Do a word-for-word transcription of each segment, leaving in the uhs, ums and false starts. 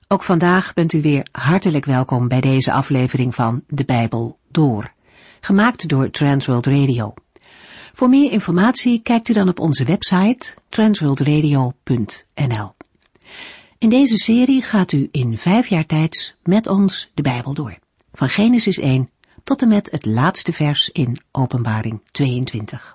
Ook vandaag bent u weer hartelijk welkom bij deze aflevering van De Bijbel Door, gemaakt door Transworld Radio. Voor meer informatie kijkt u dan op onze website transworld radio punt n l. In deze serie gaat u in vijf jaar tijd met ons de Bijbel door, van Genesis één tot en met het laatste vers in Openbaring tweeëntwintig.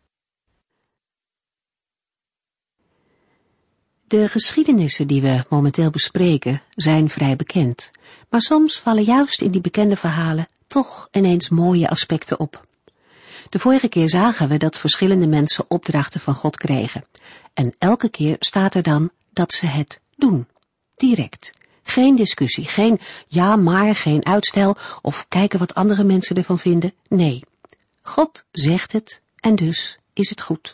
De geschiedenissen die we momenteel bespreken zijn vrij bekend, maar soms vallen juist in die bekende verhalen toch ineens mooie aspecten op. De vorige keer zagen we dat verschillende mensen opdrachten van God kregen. En elke keer staat er dan dat ze het doen. Direct. Geen discussie, geen ja maar, geen uitstel of kijken wat andere mensen ervan vinden. Nee. God zegt het en dus is het goed.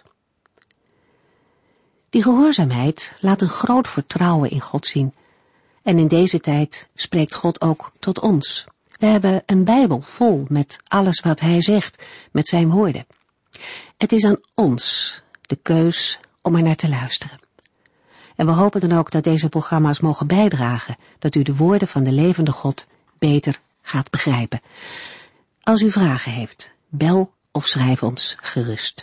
Die gehoorzaamheid laat een groot vertrouwen in God zien. En in deze tijd spreekt God ook tot ons. We hebben een Bijbel vol met alles wat Hij zegt, met zijn woorden. Het is aan ons de keus om er naar te luisteren. En we hopen dan ook dat deze programma's mogen bijdragen, dat u de woorden van de levende God beter gaat begrijpen. Als u vragen heeft, bel of schrijf ons gerust.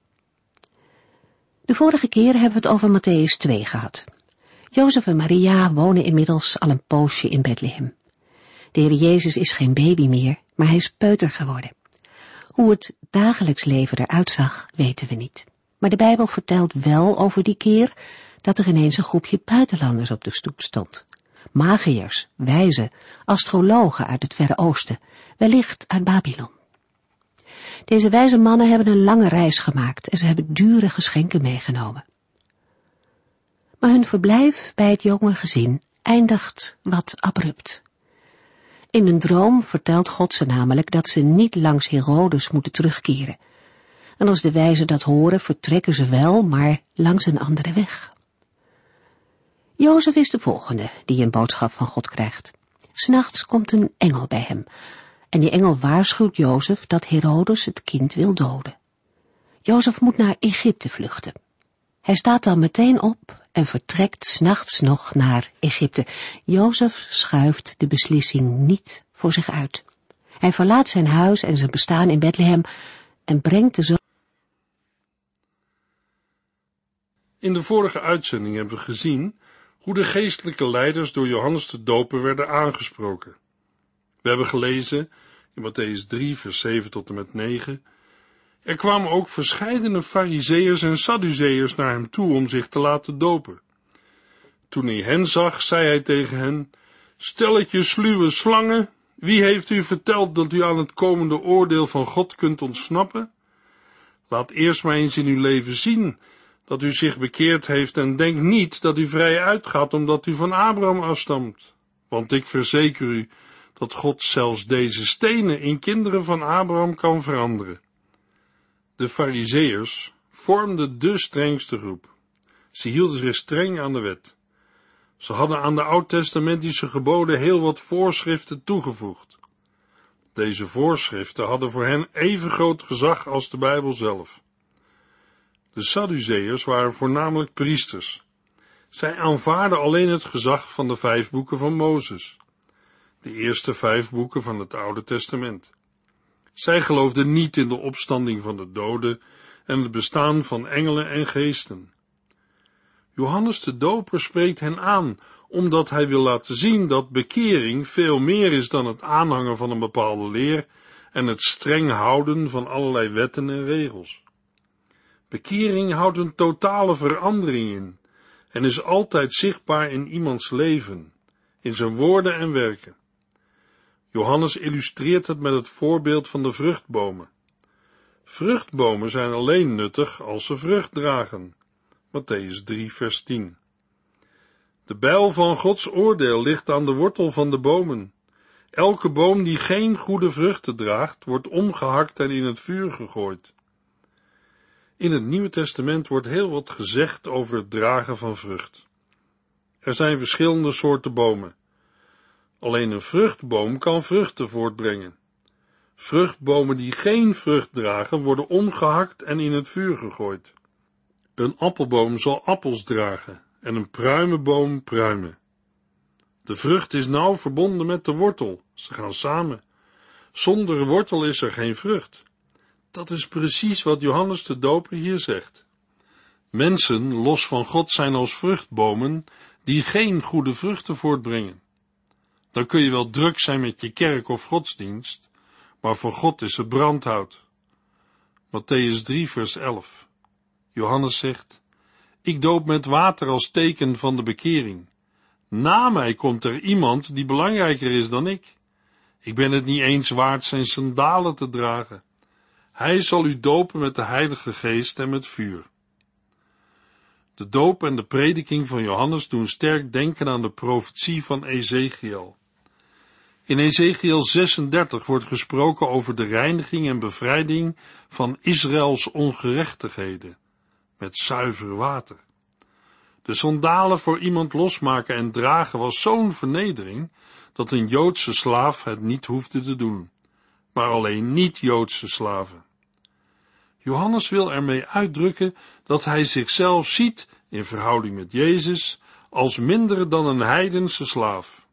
De vorige keer hebben we het over Mattheüs twee gehad. Jozef en Maria wonen inmiddels al een poosje in Bethlehem. De Heer Jezus is geen baby meer, maar hij is peuter geworden. Hoe het dagelijks leven eruit zag, weten we niet. Maar de Bijbel vertelt wel over die keer dat er ineens een groepje buitenlanders op de stoep stond. Magiërs, wijzen, astrologen uit het Verre Oosten, wellicht uit Babylon. Deze wijze mannen hebben een lange reis gemaakt en ze hebben dure geschenken meegenomen. Maar hun verblijf bij het jonge gezin eindigt wat abrupt. In een droom vertelt God ze namelijk dat ze niet langs Herodes moeten terugkeren. En als de wijzen dat horen, vertrekken ze wel, maar langs een andere weg. Jozef is de volgende die een boodschap van God krijgt. 'S Nachts komt een engel bij hem. En die engel waarschuwt Jozef dat Herodes het kind wil doden. Jozef moet naar Egypte vluchten. Hij staat dan meteen op en vertrekt 's nachts nog naar Egypte. Jozef schuift de beslissing niet voor zich uit. Hij verlaat zijn huis en zijn bestaan in Bethlehem en brengt de zoon. In de vorige uitzending hebben we gezien hoe de geestelijke leiders door Johannes de Doper werden aangesproken. We hebben gelezen in Mattheüs drie, vers zeven tot en met negen. Er kwamen ook verscheidene Farizeeërs en Sadduceërs naar hem toe om zich te laten dopen. Toen hij hen zag, zei hij tegen hen: Stelletje sluwe slangen, wie heeft u verteld dat u aan het komende oordeel van God kunt ontsnappen? Laat eerst maar eens in uw leven zien dat u zich bekeerd heeft en denk niet dat u vrij uitgaat omdat u van Abraham afstamt. Want ik verzeker u dat God zelfs deze stenen in kinderen van Abraham kan veranderen. De Farizeeërs vormden de strengste groep. Ze hielden zich streng aan de wet. Ze hadden aan de oud-testamentische geboden heel wat voorschriften toegevoegd. Deze voorschriften hadden voor hen even groot gezag als de Bijbel zelf. De Sadduceërs waren voornamelijk priesters. Zij aanvaarden alleen het gezag van de vijf boeken van Mozes, de eerste vijf boeken van het Oude Testament. Zij geloofden niet in de opstanding van de doden en het bestaan van engelen en geesten. Johannes de Doper spreekt hen aan, omdat hij wil laten zien dat bekering veel meer is dan het aanhangen van een bepaalde leer en het streng houden van allerlei wetten en regels. Bekering houdt een totale verandering in en is altijd zichtbaar in iemands leven, in zijn woorden en werken. Johannes illustreert het met het voorbeeld van de vruchtbomen. Vruchtbomen zijn alleen nuttig als ze vrucht dragen. Mattheüs drie, vers tien. De bijl van Gods oordeel ligt aan de wortel van de bomen. Elke boom die geen goede vruchten draagt, wordt omgehakt en in het vuur gegooid. In het Nieuwe Testament wordt heel wat gezegd over het dragen van vrucht. Er zijn verschillende soorten bomen. Alleen een vruchtboom kan vruchten voortbrengen. Vruchtbomen die geen vrucht dragen, worden omgehakt en in het vuur gegooid. Een appelboom zal appels dragen en een pruimenboom pruimen. De vrucht is nauw verbonden met de wortel, ze gaan samen. Zonder wortel is er geen vrucht. Dat is precies wat Johannes de Doper hier zegt. Mensen los van God zijn als vruchtbomen die geen goede vruchten voortbrengen. Dan kun je wel druk zijn met je kerk of godsdienst, maar voor God is het brandhout. Mattheüs drie vers elf. Johannes zegt, ik doop met water als teken van de bekering. Na mij komt er iemand die belangrijker is dan ik. Ik ben het niet eens waard zijn sandalen te dragen. Hij zal u dopen met de Heilige Geest en met vuur. De doop en de prediking van Johannes doen sterk denken aan de profetie van Ezechiel. In Ezechiel zesendertig wordt gesproken over de reiniging en bevrijding van Israëls ongerechtigheden, met zuiver water. De sandalen voor iemand losmaken en dragen was zo'n vernedering, dat een Joodse slaaf het niet hoefde te doen, maar alleen niet-Joodse slaven. Johannes wil ermee uitdrukken dat hij zichzelf ziet, in verhouding met Jezus, als minder dan een heidense slaaf.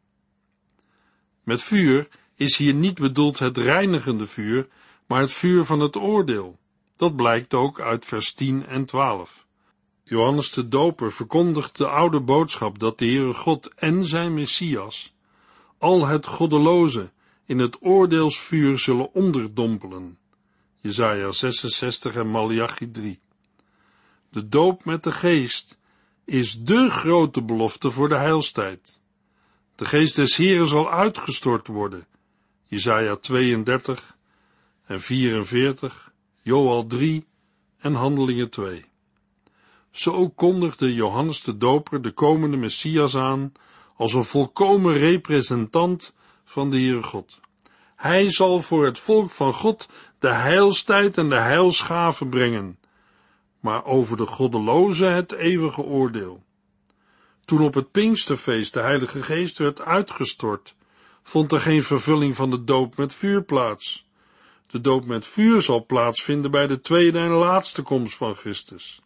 Met vuur is hier niet bedoeld het reinigende vuur, maar het vuur van het oordeel. Dat blijkt ook uit vers tien en twaalf. Johannes de Doper verkondigt de oude boodschap dat de Heere God en zijn Messias al het goddeloze in het oordeelsvuur zullen onderdompelen. Jesaja zesenzestig en Maleachi drie. De doop met de geest is dé grote belofte voor de heilstijd. De geest des Heeren zal uitgestort worden. Jesaja tweeëndertig en vierenveertig, Joël drie en Handelingen twee. Zo kondigde Johannes de Doper de komende Messias aan als een volkomen representant van de Heere God. Hij zal voor het volk van God de heilstijd en de heilsgave brengen, maar over de goddelozen het eeuwige oordeel. Toen op het Pinksterfeest de Heilige Geest werd uitgestort, vond er geen vervulling van de doop met vuur plaats. De doop met vuur zal plaatsvinden bij de tweede en laatste komst van Christus.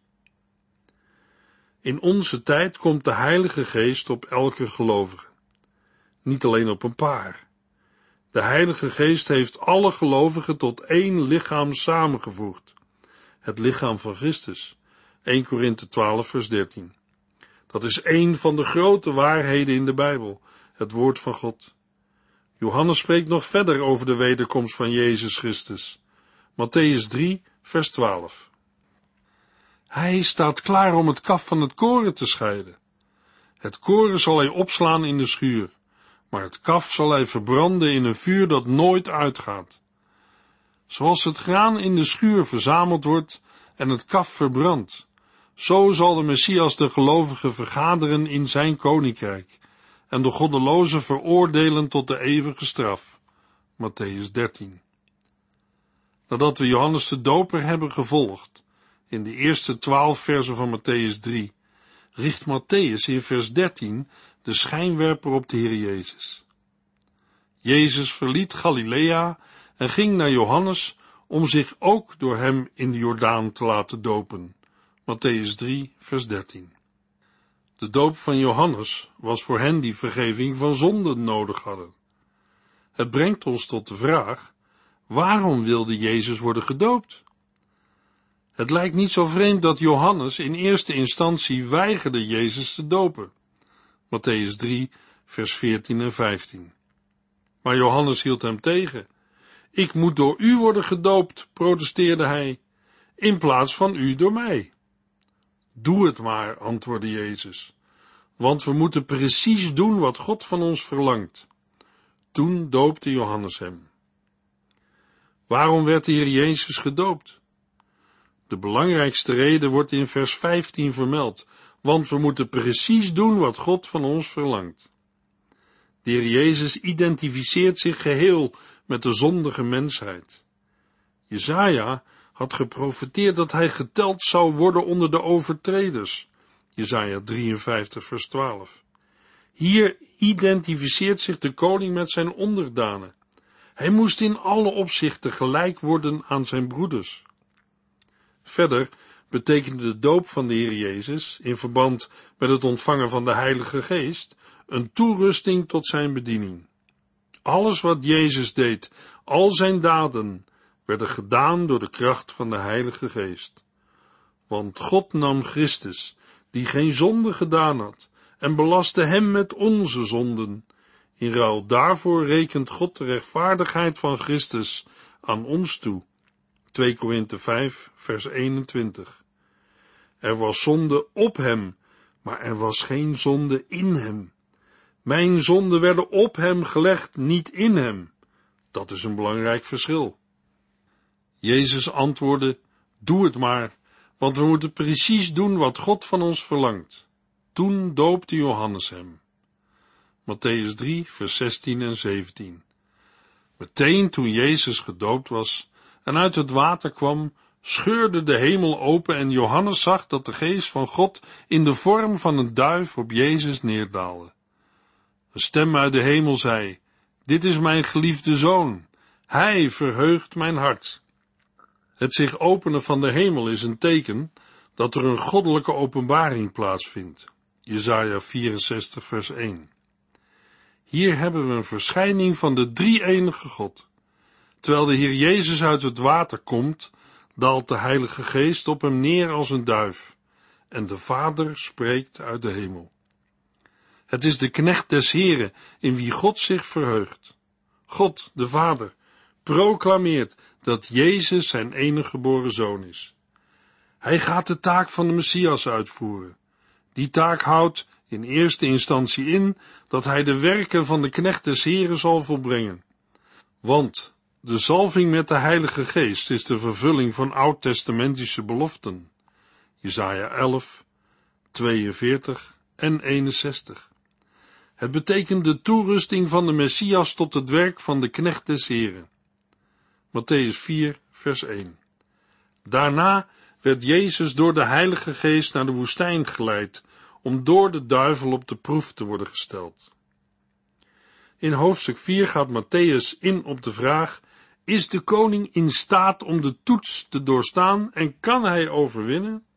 In onze tijd komt de Heilige Geest op elke gelovige, niet alleen op een paar. De Heilige Geest heeft alle gelovigen tot één lichaam samengevoegd, het lichaam van Christus, eerste Korinthe twaalf vers dertien. Dat is één van de grote waarheden in de Bijbel, het woord van God. Johannes spreekt nog verder over de wederkomst van Jezus Christus. Mattheüs drie vers twaalf. Hij staat klaar om het kaf van het koren te scheiden. Het koren zal hij opslaan in de schuur, maar het kaf zal hij verbranden in een vuur dat nooit uitgaat. Zoals het graan in de schuur verzameld wordt en het kaf verbrandt, zo zal de Messias de gelovigen vergaderen in zijn koninkrijk en de goddelozen veroordelen tot de eeuwige straf. Mattheüs dertien. Nadat we Johannes de Doper hebben gevolgd, in de eerste twaalf versen van Mattheüs drie, richt Mattheüs in vers dertien de schijnwerper op de Heer Jezus. Jezus verliet Galilea en ging naar Johannes om zich ook door hem in de Jordaan te laten dopen. Mattheüs drie, vers dertien. De doop van Johannes was voor hen die vergeving van zonden nodig hadden. Het brengt ons tot de vraag, waarom wilde Jezus worden gedoopt? Het lijkt niet zo vreemd dat Johannes in eerste instantie weigerde Jezus te dopen. Mattheüs drie, vers veertien en vijftien. Maar Johannes hield hem tegen. Ik moet door u worden gedoopt, protesteerde hij, in plaats van u door mij. Doe het maar, antwoordde Jezus, want we moeten precies doen wat God van ons verlangt. Toen doopte Johannes hem. Waarom werd de Heer Jezus gedoopt? De belangrijkste reden wordt in vers vijftien vermeld, want we moeten precies doen wat God van ons verlangt. De Heer Jezus identificeert zich geheel met de zondige mensheid. Jesaja had geprofeteerd dat hij geteld zou worden onder de overtreders. Jesaja drieënvijftig vers twaalf. Hier identificeert zich de koning met zijn onderdanen. Hij moest in alle opzichten gelijk worden aan zijn broeders. Verder betekende de doop van de Heer Jezus, in verband met het ontvangen van de Heilige Geest, een toerusting tot zijn bediening. Alles wat Jezus deed, al zijn daden, werden gedaan door de kracht van de Heilige Geest. Want God nam Christus, die geen zonde gedaan had, en belastte hem met onze zonden. In ruil daarvoor rekent God de rechtvaardigheid van Christus aan ons toe. twee Korinthe vijf, vers eenentwintig. Er was zonde op hem, maar er was geen zonde in hem. Mijn zonden werden op hem gelegd, niet in hem. Dat is een belangrijk verschil. Jezus antwoordde, doe het maar, want we moeten precies doen wat God van ons verlangt. Toen doopte Johannes hem. Mattheüs drie, vers zestien en zeventien. Meteen toen Jezus gedoopt was en uit het water kwam, scheurde de hemel open en Johannes zag dat de geest van God in de vorm van een duif op Jezus neerdaalde. Een stem uit de hemel zei, dit is mijn geliefde zoon, hij verheugt mijn hart. Het zich openen van de hemel is een teken dat er een goddelijke openbaring plaatsvindt. Jesaja vierenzestig, vers één. Hier hebben we een verschijning van de drie-enige God. Terwijl de Heer Jezus uit het water komt, daalt de Heilige Geest op hem neer als een duif, en de Vader spreekt uit de hemel. Het is de knecht des Heren in wie God zich verheugt. God, de Vader, proclameert dat Jezus zijn enige geboren zoon is. Hij gaat de taak van de Messias uitvoeren. Die taak houdt in eerste instantie in dat hij de werken van de knecht des Heren zal volbrengen. Want de zalving met de Heilige Geest is de vervulling van oud-testamentische beloften. Jesaja elf, tweeënveertig en eenenzestig. Het betekent de toerusting van de Messias tot het werk van de knecht des Heren. Mattheüs vier, vers één. Daarna werd Jezus door de Heilige Geest naar de woestijn geleid, om door de duivel op de proef te worden gesteld. In hoofdstuk vier gaat Mattheüs in op de vraag, is de koning in staat om de toets te doorstaan en kan hij overwinnen?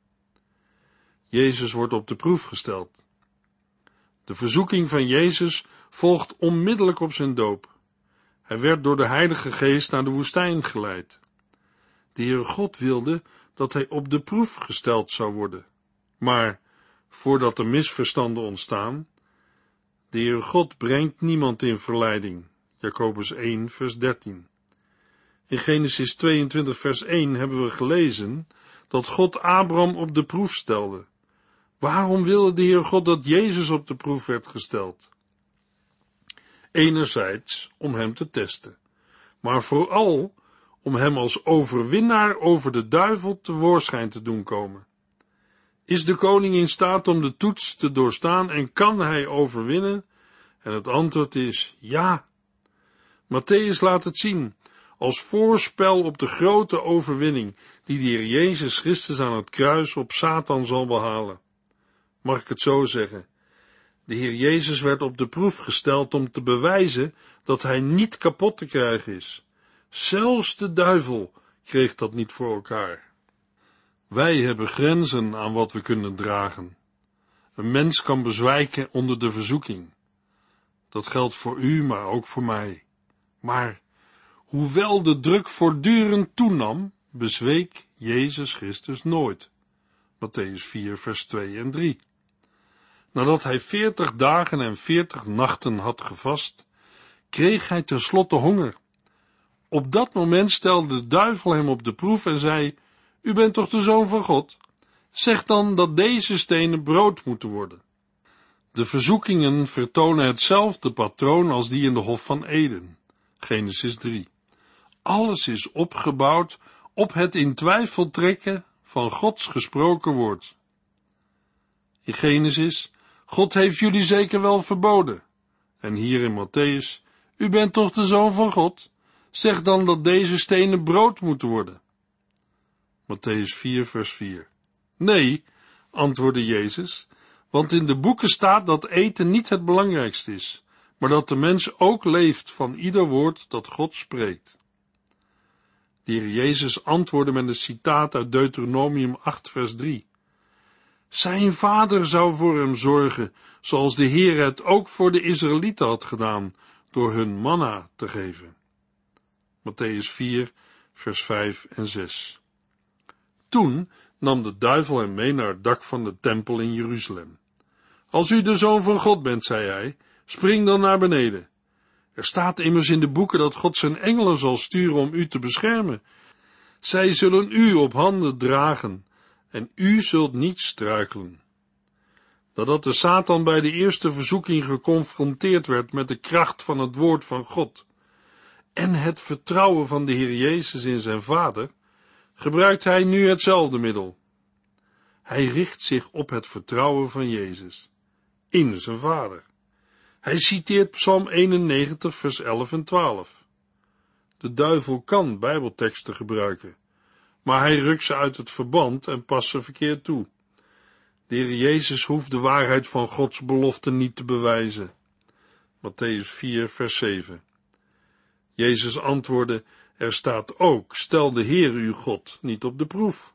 Jezus wordt op de proef gesteld. De verzoeking van Jezus volgt onmiddellijk op zijn doop. Hij werd door de Heilige Geest naar de woestijn geleid. De Heere God wilde dat hij op de proef gesteld zou worden. Maar, voordat er misverstanden ontstaan, de Heere God brengt niemand in verleiding. Jacobus één, vers dertien. In Genesis tweeëntwintig, vers één hebben we gelezen dat God Abraham op de proef stelde. Waarom wilde de Heere God dat Jezus op de proef werd gesteld? Enerzijds om hem te testen, maar vooral om hem als overwinnaar over de duivel tevoorschijn te doen komen. Is de koning in staat om de toets te doorstaan en kan hij overwinnen? En het antwoord is ja. Mattheüs laat het zien, als voorspel op de grote overwinning die de Heer Jezus Christus aan het kruis op Satan zal behalen. Mag ik het zo zeggen? De Heer Jezus werd op de proef gesteld om te bewijzen dat hij niet kapot te krijgen is. Zelfs de duivel kreeg dat niet voor elkaar. Wij hebben grenzen aan wat we kunnen dragen. Een mens kan bezwijken onder de verzoeking. Dat geldt voor u, maar ook voor mij. Maar, hoewel de druk voortdurend toenam, bezweek Jezus Christus nooit. Mattheüs vier, vers twee en drie. Nadat hij veertig dagen en veertig nachten had gevast, kreeg hij tenslotte honger. Op dat moment stelde de duivel hem op de proef en zei, u bent toch de Zoon van God? Zeg dan dat deze stenen brood moeten worden. De verzoekingen vertonen hetzelfde patroon als die in de Hof van Eden. Genesis drie. Alles is opgebouwd op het in twijfel trekken van Gods gesproken woord. In Genesis, God heeft jullie zeker wel verboden. En hier in Mattheüs, u bent toch de Zoon van God? Zeg dan dat deze stenen brood moeten worden. Mattheüs vier, vers vier. Nee, antwoordde Jezus, want in de boeken staat dat eten niet het belangrijkste is, maar dat de mens ook leeft van ieder woord dat God spreekt. De Heer Jezus antwoordde met een citaat uit Deuteronomium acht, vers drie. Zijn vader zou voor hem zorgen, zoals de Heer het ook voor de Israëlieten had gedaan, door hun manna te geven. Mattheüs vier, vers vijf en zes. Toen nam de duivel hem mee naar het dak van de tempel in Jeruzalem. Als u de Zoon van God bent, zei hij, spring dan naar beneden. Er staat immers in de boeken dat God zijn engelen zal sturen om u te beschermen. Zij zullen u op handen dragen, en u zult niet struikelen. Nadat de Satan bij de eerste verzoeking geconfronteerd werd met de kracht van het woord van God en het vertrouwen van de Heer Jezus in zijn Vader, gebruikt hij nu hetzelfde middel. Hij richt zich op het vertrouwen van Jezus in zijn Vader. Hij citeert Psalm eenennegentig, vers elf en twaalf. De duivel kan Bijbelteksten gebruiken, maar hij rukt ze uit het verband en past ze verkeerd toe. De Heer Jezus hoeft de waarheid van Gods belofte niet te bewijzen. Mattheüs vier, vers zeven. Jezus antwoordde, er staat ook, stel de Heer uw God niet op de proef.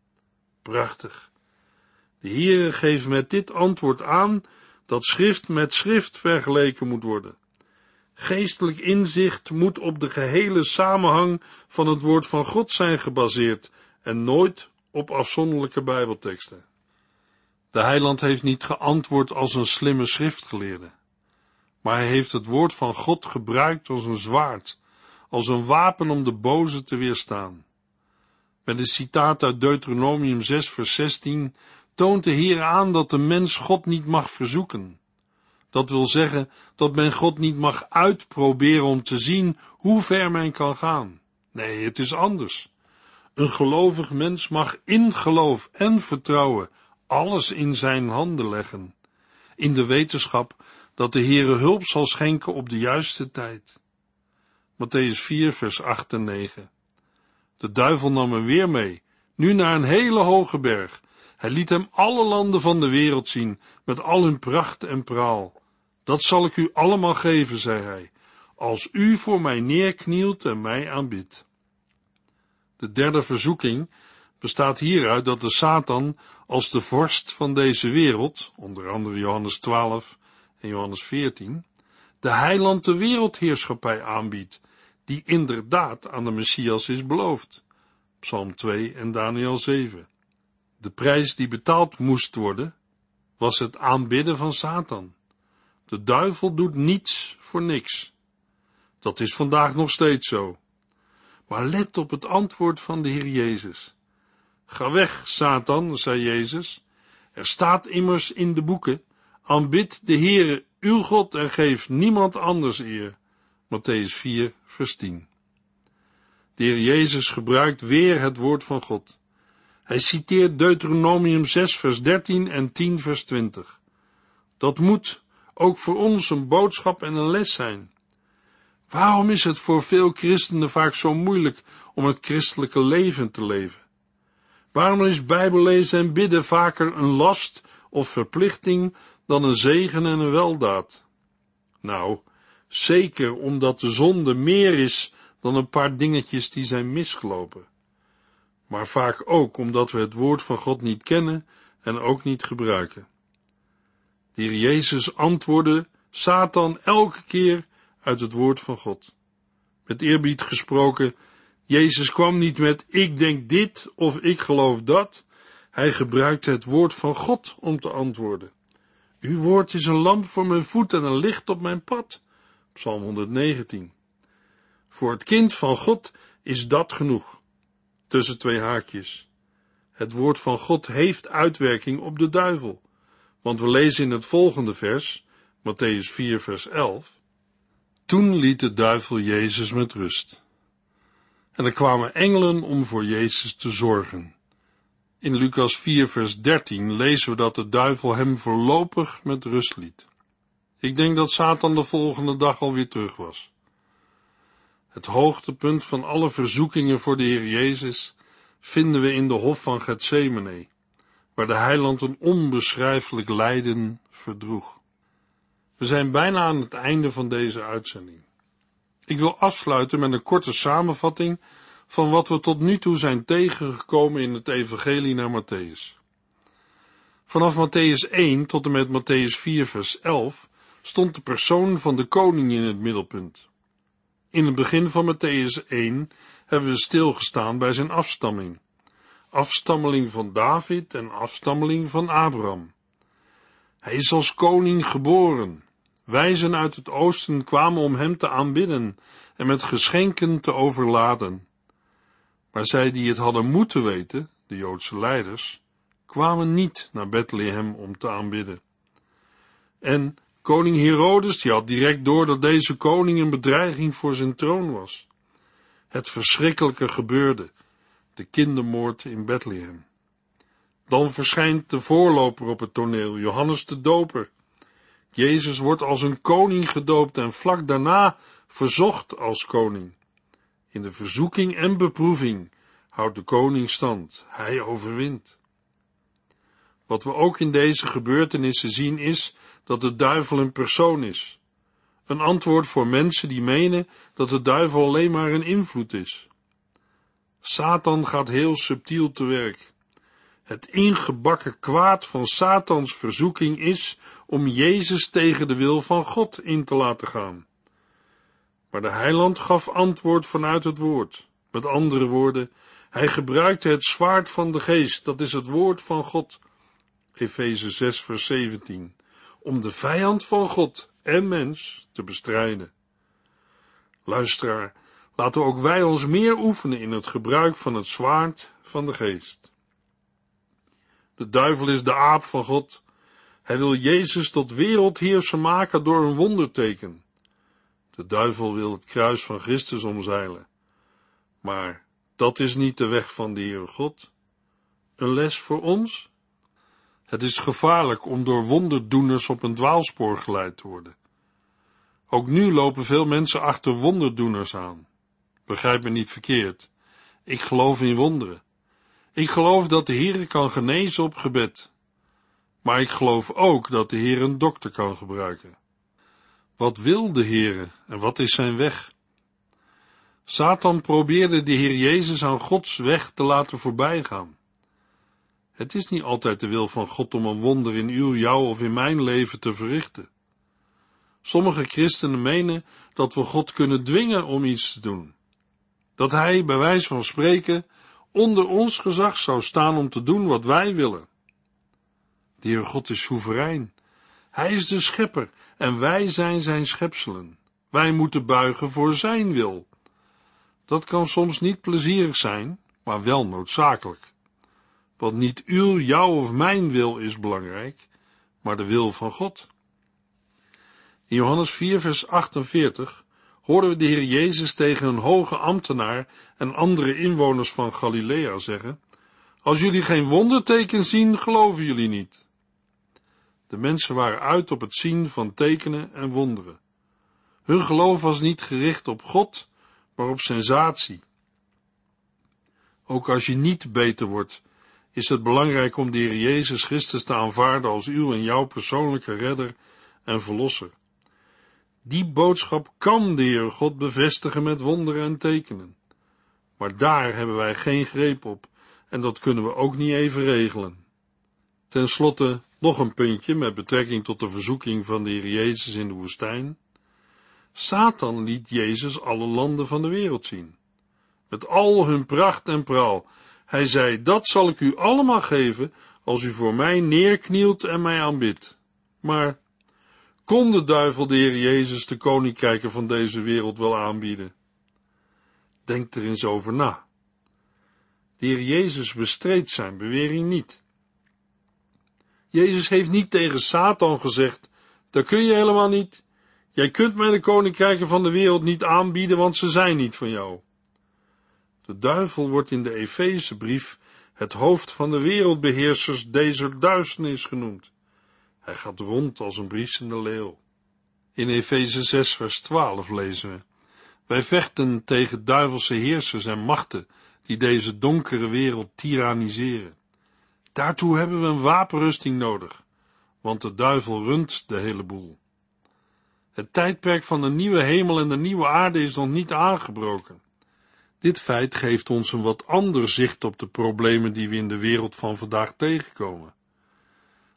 Prachtig. De Heere geeft met dit antwoord aan dat schrift met schrift vergeleken moet worden. Geestelijk inzicht moet op de gehele samenhang van het woord van God zijn gebaseerd en nooit op afzonderlijke Bijbelteksten. De heiland heeft niet geantwoord als een slimme schriftgeleerde, maar hij heeft het woord van God gebruikt als een zwaard, als een wapen om de boze te weerstaan. Met een citaat uit Deuteronomium zes, vers zestien toont de Heer aan dat de mens God niet mag verzoeken. Dat wil zeggen dat men God niet mag uitproberen om te zien hoe ver men kan gaan. Nee, het is anders. Een gelovig mens mag in geloof en vertrouwen alles in zijn handen leggen, in de wetenschap dat de Heere hulp zal schenken op de juiste tijd. Mattheüs vier, vers acht en negen. De duivel nam hem weer mee, nu naar een hele hoge berg. Hij liet hem alle landen van de wereld zien, met al hun pracht en praal. Dat zal ik u allemaal geven, zei hij, als u voor mij neerknielt en mij aanbidt. De derde verzoeking bestaat hieruit dat de Satan als de vorst van deze wereld, onder andere Johannes twaalf en Johannes veertien, de heiland de wereldheerschappij aanbiedt, die inderdaad aan de Messias is beloofd. Psalm twee en Daniël zeven. De prijs die betaald moest worden, was het aanbidden van Satan. De duivel doet niets voor niks. Dat is vandaag nog steeds zo. Maar let op het antwoord van de Heer Jezus. Ga weg, Satan, zei Jezus. Er staat immers in de boeken, aanbid de Heere uw God en geef niemand anders eer. Mattheüs vier, vers tien. De Heer Jezus gebruikt weer het woord van God. Hij citeert Deuteronomium zes, vers dertien en tien, vers twintig. Dat moet ook voor ons een boodschap en een les zijn. Waarom is het voor veel christenen vaak zo moeilijk om het christelijke leven te leven? Waarom is Bijbellezen en bidden vaker een last of verplichting dan een zegen en een weldaad? Nou, zeker omdat de zonde meer is dan een paar dingetjes die zijn misgelopen. Maar vaak ook omdat we het woord van God niet kennen en ook niet gebruiken. De Heer Jezus antwoordde Satan elke keer uit het woord van God. Met eerbied gesproken, Jezus kwam niet met ik denk dit of ik geloof dat. Hij gebruikte het woord van God om te antwoorden. Uw woord is een lamp voor mijn voet en een licht op mijn pad. Psalm honderdnegentien. Voor het kind van God is dat genoeg. Tussen twee haakjes. Het woord van God heeft uitwerking op de duivel. Want we lezen in het volgende vers, Mattheüs vier, vers elf. Toen liet de duivel Jezus met rust. En er kwamen engelen om voor Jezus te zorgen. In Lucas vier, vers dertien lezen we dat de duivel hem voorlopig met rust liet. Ik denk dat Satan de volgende dag alweer terug was. Het hoogtepunt van alle verzoekingen voor de Heer Jezus vinden we in de hof van Getsemane, waar de heiland een onbeschrijfelijk lijden verdroeg. We zijn bijna aan het einde van deze uitzending. Ik wil afsluiten met een korte samenvatting van wat we tot nu toe zijn tegengekomen in het evangelie naar Mattheüs. Vanaf Mattheüs één tot en met Mattheüs vier vers elf stond de persoon van de koning in het middelpunt. In het begin van Mattheüs één hebben we stilgestaan bij zijn afstamming. Afstammeling van David en afstammeling van Abraham. Hij is als koning geboren. Wijzen uit het oosten kwamen om hem te aanbidden en met geschenken te overladen. Maar zij die het hadden moeten weten, de Joodse leiders, kwamen niet naar Bethlehem om te aanbidden. En koning Herodes, die had direct door dat deze koning een bedreiging voor zijn troon was. Het verschrikkelijke gebeurde, de kindermoord in Bethlehem. Dan verschijnt de voorloper op het toneel, Johannes de Doper. Jezus wordt als een koning gedoopt en vlak daarna verzocht als koning. In de verzoeking en beproeving houdt de koning stand, hij overwint. Wat we ook in deze gebeurtenissen zien is dat de duivel een persoon is. Een antwoord voor mensen die menen dat de duivel alleen maar een invloed is. Satan gaat heel subtiel te werk. Het ingebakken kwaad van Satans verzoeking is om Jezus tegen de wil van God in te laten gaan. Maar de heiland gaf antwoord vanuit het woord. Met andere woorden, hij gebruikte het zwaard van de geest, dat is het woord van God. Efeze zes vers zeventien. Om de vijand van God en mens te bestrijden. Luisteraar, laten ook wij ons meer oefenen in het gebruik van het zwaard van de geest. De duivel is de aap van God. Hij wil Jezus tot wereldheerser maken door een wonderteken. De duivel wil het kruis van Christus omzeilen. Maar dat is niet de weg van de Heere God. Een les voor ons? Het is gevaarlijk om door wonderdoeners op een dwaalspoor geleid te worden. Ook nu lopen veel mensen achter wonderdoeners aan. Begrijp me niet verkeerd. Ik geloof in wonderen. Ik geloof dat de Heere kan genezen op gebed. Maar ik geloof ook dat de Heer een dokter kan gebruiken. Wat wil de Heere en wat is zijn weg? Satan probeerde de Heer Jezus aan Gods weg te laten voorbijgaan. Het is niet altijd de wil van God om een wonder in uw, jou of in mijn leven te verrichten. Sommige christenen menen dat we God kunnen dwingen om iets te doen. Dat hij, bij wijze van spreken, onder ons gezag zou staan om te doen wat wij willen. De Heer God is soeverein. Hij is de schepper en wij zijn zijn schepselen. Wij moeten buigen voor zijn wil. Dat kan soms niet plezierig zijn, maar wel noodzakelijk. Want niet uw, jouw of mijn wil is belangrijk, maar de wil van God. In Johannes vier vers achtenveertig horen we de Heer Jezus tegen een hoge ambtenaar en andere inwoners van Galilea zeggen: als jullie geen wonderteken zien, geloven jullie niet. De mensen waren uit op het zien van tekenen en wonderen. Hun geloof was niet gericht op God, maar op sensatie. Ook als je niet beter wordt, is het belangrijk om de Heer Jezus Christus te aanvaarden als uw en jouw persoonlijke redder en verlosser. Die boodschap kan de Heer God bevestigen met wonderen en tekenen. Maar daar hebben wij geen greep op en dat kunnen we ook niet even regelen. Ten slotte nog een puntje met betrekking tot de verzoeking van de Heer Jezus in de woestijn. Satan liet Jezus alle landen van de wereld zien. Met al hun pracht en praal. Hij zei, dat zal ik u allemaal geven als u voor mij neerknielt en mij aanbidt. Maar kon de duivel de Heer Jezus de koninkrijken van deze wereld wel aanbieden? Denk er eens over na. De Heer Jezus bestreed zijn bewering niet. Jezus heeft niet tegen Satan gezegd, dat kun je helemaal niet. Jij kunt mij de koninkrijken van de wereld niet aanbieden, want ze zijn niet van jou. De duivel wordt in de Efezebrief het hoofd van de wereldbeheersers dezer duisternis genoemd. Hij gaat rond als een briesende leeuw. In Efeze zes vers twaalf lezen we: wij vechten tegen duivelse heersers en machten die deze donkere wereld tiranniseren. Daartoe hebben we een wapenrusting nodig, want de duivel runt de hele boel. Het tijdperk van de nieuwe hemel en de nieuwe aarde is nog niet aangebroken. Dit feit geeft ons een wat ander zicht op de problemen die we in de wereld van vandaag tegenkomen.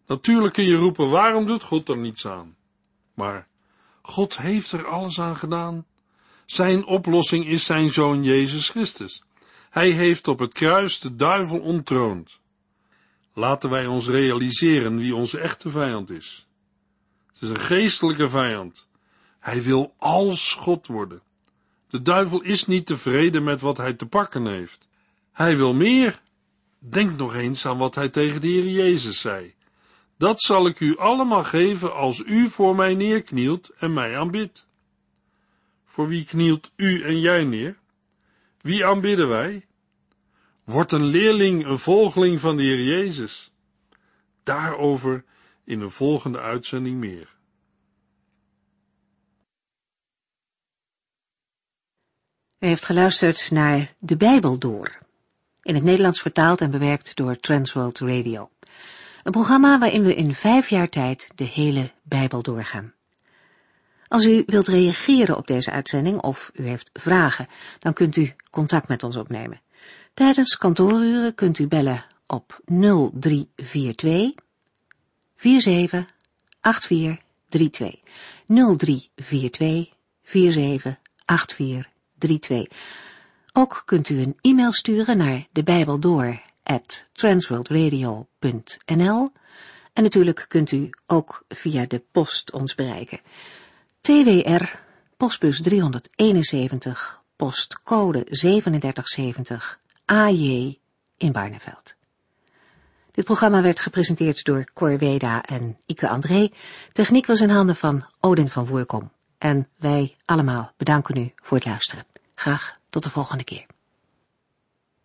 Natuurlijk kun je roepen, waarom doet God er niets aan? Maar God heeft er alles aan gedaan. Zijn oplossing is zijn Zoon Jezus Christus. Hij heeft op het kruis de duivel onttroond. Laten wij ons realiseren wie onze echte vijand is. Het is een geestelijke vijand. Hij wil als God worden. De duivel is niet tevreden met wat hij te pakken heeft. Hij wil meer. Denk nog eens aan wat hij tegen de Heer Jezus zei. Dat zal ik u allemaal geven als u voor mij neerknielt en mij aanbidt. Voor wie knielt u en jij neer? Wie aanbidden wij? Wordt een leerling een volgeling van de Heer Jezus? Daarover in een volgende uitzending meer. U heeft geluisterd naar De Bijbel Door, in het Nederlands vertaald en bewerkt door Transworld Radio. Een programma waarin we in vijf jaar tijd de hele Bijbel doorgaan. Als u wilt reageren op deze uitzending of u heeft vragen, dan kunt u contact met ons opnemen. Tijdens kantooruren kunt u bellen op nul drie vier twee vier zeven acht vier drie twee. nul drie vier twee vier zeven acht vier drie twee. Ook kunt u een e-mail sturen naar debijbeldoor at transworldradio punt n l en natuurlijk kunt u ook via de post ons bereiken. T W R, postbus driehonderdeenenzeventig, postcode zevenendertig zeventig, A J in Barneveld. Dit programma werd gepresenteerd door Cor Weda en Ike André. Techniek was in handen van Odin van Voerkom. En wij allemaal bedanken u voor het luisteren. Graag tot de volgende keer.